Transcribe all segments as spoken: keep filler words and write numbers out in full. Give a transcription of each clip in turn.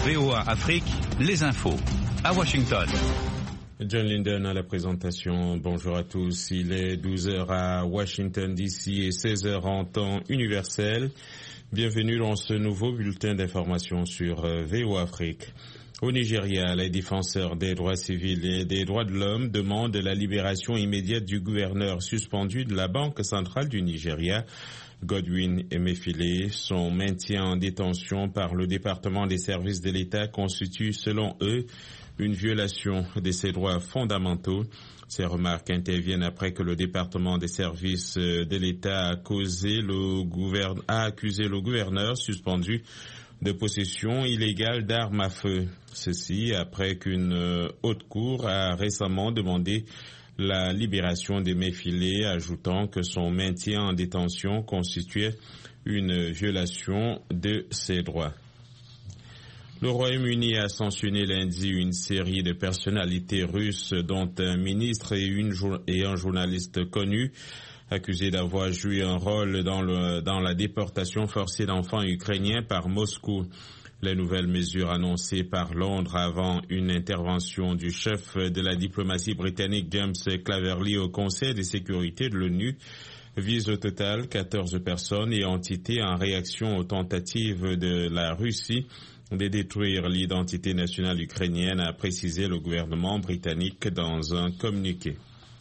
V O A Afrique, les infos. À Washington. John Linden à la présentation. Bonjour à tous. Il est douze heures à Washington D C et seize heures en temps universel. Bienvenue dans ce nouveau bulletin d'information sur V O A Afrique. Au Nigeria, les défenseurs des droits civils et des droits de l'homme demandent la libération immédiate du gouverneur suspendu de la Banque centrale du Nigeria, Godwin Emefiele. Son maintien en détention par le département des services de l'État constitue, selon eux, une violation de ses droits fondamentaux. Ces remarques interviennent après que le département des services de l'État a, causé le gouverne, a accusé le gouverneur suspendu de possession illégale d'armes à feu. Ceci après qu'une haute cour a récemment demandé la libération d'Emefiele, ajoutant que son maintien en détention constituait une violation de ses droits. Le Royaume-Uni a sanctionné lundi une série de personnalités russes, dont un ministre et, une, et un journaliste connu, accusés d'avoir joué un rôle dans, le, dans la déportation forcée d'enfants ukrainiens par Moscou. Les nouvelles mesures annoncées par Londres avant une intervention du chef de la diplomatie britannique James Cleverly au Conseil de sécurité de l'ONU visent au total quatorze personnes et entités en réaction aux tentatives de la Russie de détruire l'identité nationale ukrainienne, a précisé le gouvernement britannique dans un communiqué.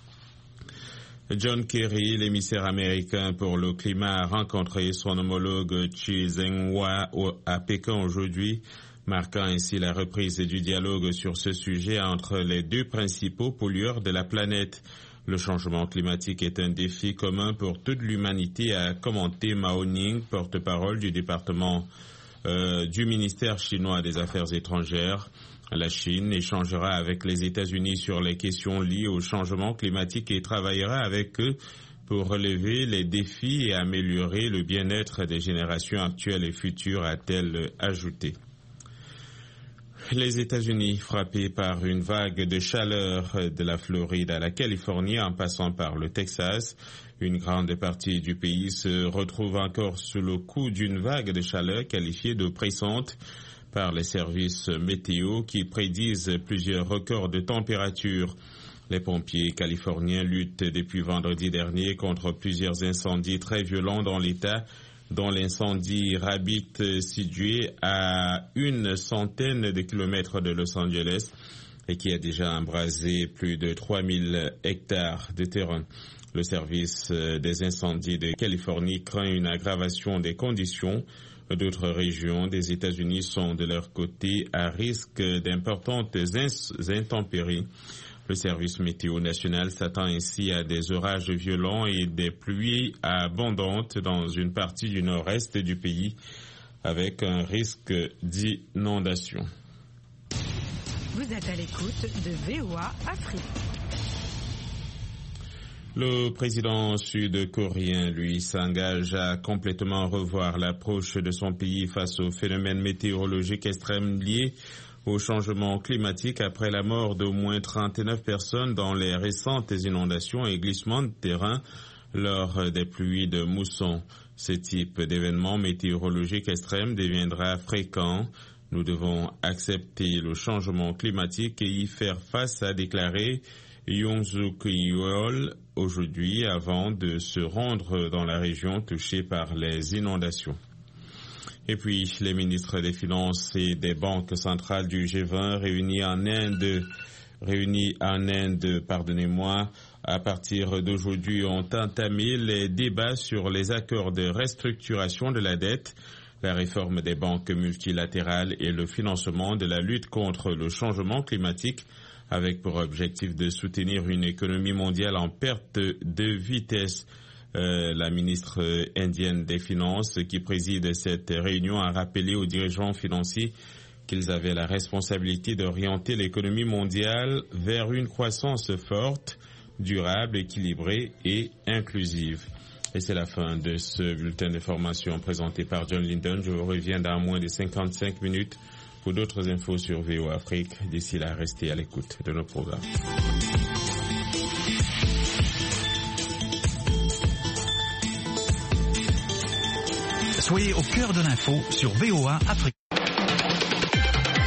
John Kerry, l'émissaire américain pour le climat, a rencontré son homologue Xi Jinping à Pékin aujourd'hui, marquant ainsi la reprise du dialogue sur ce sujet entre les deux principaux pollueurs de la planète. Le changement climatique est un défi commun pour toute l'humanité, a commenté Mao Ning, porte-parole du département euh, du ministère chinois des Affaires étrangères. La Chine échangera avec les États-Unis sur les questions liées au changement climatique et travaillera avec eux pour relever les défis et améliorer le bien-être des générations actuelles et futures, a-t-elle ajouté. Les États-Unis, frappés par une vague de chaleur de la Floride à la Californie en passant par le Texas, une grande partie du pays se retrouve encore sous le coup d'une vague de chaleur qualifiée de pressante par les services météo qui prédisent plusieurs records de température. Les pompiers californiens luttent depuis vendredi dernier contre plusieurs incendies très violents dans l'État, dont l'incendie Rabbit situé à une centaine de kilomètres de Los Angeles et qui a déjà embrasé plus de trois mille hectares de terrain. Le service des incendies de Californie craint une aggravation des conditions. D'autres régions des États-Unis sont de leur côté à risque d'importantes intempéries. Le service météo national s'attend ainsi à des orages violents et des pluies abondantes dans une partie du nord-est du pays, avec un risque d'inondation. Vous êtes à l'écoute de V O A Afrique. Le président sud-coréen, lui, s'engage à complètement revoir l'approche de son pays face aux phénomènes météorologiques extrêmes liés au changement climatique après la mort d'au moins trente-neuf personnes dans les récentes inondations et glissements de terrain lors des pluies de mousson. Ce type d'événement météorologique extrême deviendra fréquent. Nous devons accepter le changement climatique et y faire face, a déclaré Yoon Suk-yeol aujourd'hui avant de se rendre dans la région touchée par les inondations. Et puis, les ministres des Finances et des banques centrales du G vingt réunis en Inde, réunis en Inde, pardonnez-moi, à partir d'aujourd'hui ont entamé les débats sur les accords de restructuration de la dette, la réforme des banques multilatérales et le financement de la lutte contre le changement climatique, avec pour objectif de soutenir une économie mondiale en perte de vitesse. Euh, la ministre indienne des Finances qui préside cette réunion a rappelé aux dirigeants financiers qu'ils avaient la responsabilité d'orienter l'économie mondiale vers une croissance forte, durable, équilibrée et inclusive. Et c'est la fin de ce bulletin d'information présenté par John Linden. Je vous reviens dans moins de cinquante-cinq minutes pour d'autres infos sur V O A Afrique. D'ici là, restez à l'écoute de nos programmes. Soyez au cœur de l'info sur V O A Afrique.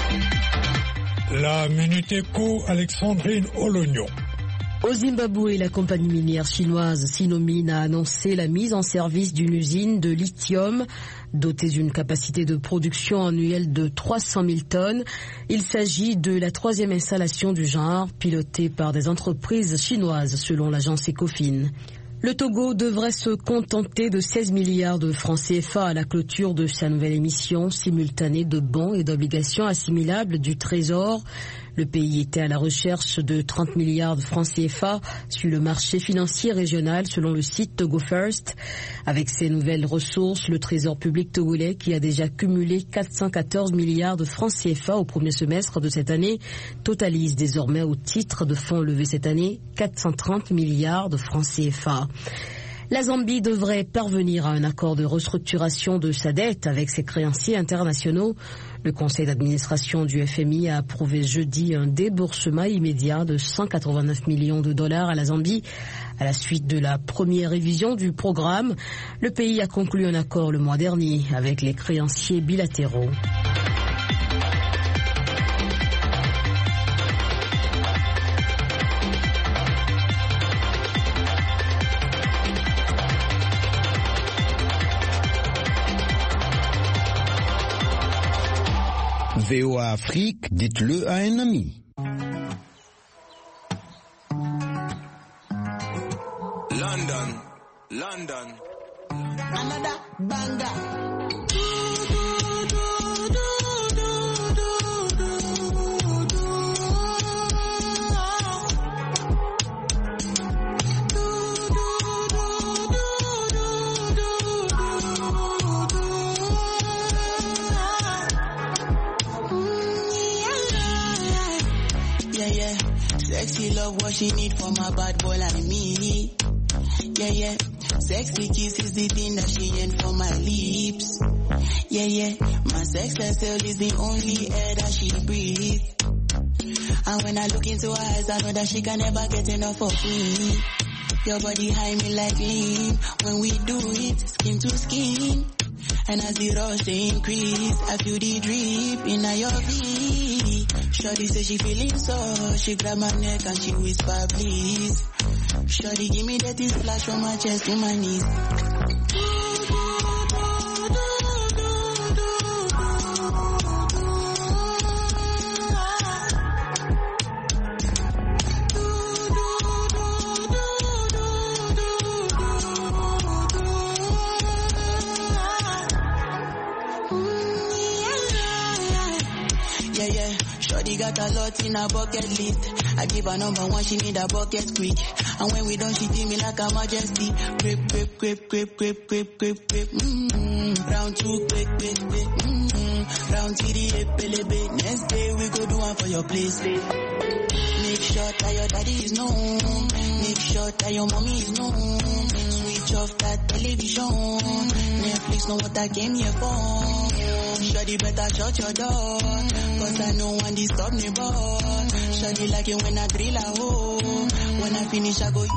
La Minute Éco, Alexandrine Olognon. Au Zimbabwe, la compagnie minière chinoise Sinomine a annoncé la mise en service d'une usine de lithium dotée d'une capacité de production annuelle de trois cent mille tonnes. Il s'agit de la troisième installation du genre pilotée par des entreprises chinoises selon l'agence Ecofin. Le Togo devrait se contenter de seize milliards de francs C F A à la clôture de sa nouvelle émission simultanée de bons et d'obligations assimilables du Trésor. Le pays était à la recherche de trente milliards de francs C F A sur le marché financier régional selon le site Togo First. Avec ces nouvelles ressources, le Trésor public togolais, qui a déjà cumulé quatre cent quatorze milliards de francs C F A au premier semestre de cette année, totalise désormais au titre de fonds levés cette année quatre cent trente milliards de francs C F A. La Zambie devrait parvenir à un accord de restructuration de sa dette avec ses créanciers internationaux. Le conseil d'administration du F M I a approuvé jeudi un déboursement immédiat de cent quatre-vingt-neuf millions de dollars à la Zambie. À la suite de la première révision du programme, le pays a conclu un accord le mois dernier avec les créanciers bilatéraux. V O A Afrique, dites-le à un ami. London, London. Another banger. Sexy love what she need from a bad boy like me. Yeah, yeah. Sexy kiss is the thing that she ain't for my lips. Yeah, yeah. My sex herself is the only air that she breathes. And when I look into her eyes, I know that she can never get enough of me. Your body high me like lean. When we do it, skin to skin. And as the rush they increase, I feel the drip in your V. Shorty say she feeling so, she grab my neck and she whisper please. Shorty give me that splash from my chest to my knees. Got a lot in her bucket list. I give her number one, she need a bucket quick. And when we done, she feel me like a majesty. Grip, grip, grip, grip, grip, grip, grip, grip. Mm-hmm. Round two, quick, quick, quick. Mm-hmm. Round three, epelebe. Next day we go do one for your place. Make sure that your daddy is known. Make sure that your mommy is known. Switch off that television. Netflix know what I came here for. Shawty better shut your door, cause I know one disturb me boy. Shawty like it when I drill a hole. When I finish I go.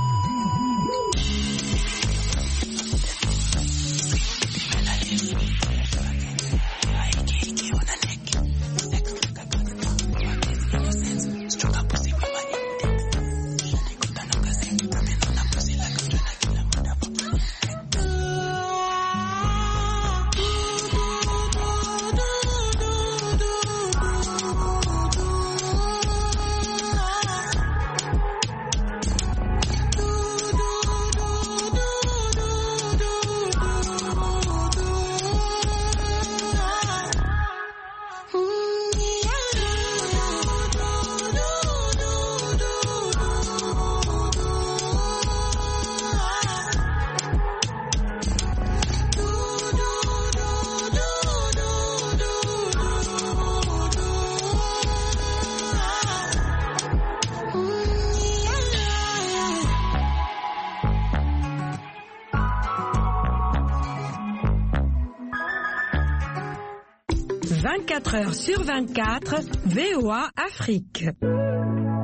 vingt-quatre heures sur vingt-quatre, V O A Afrique.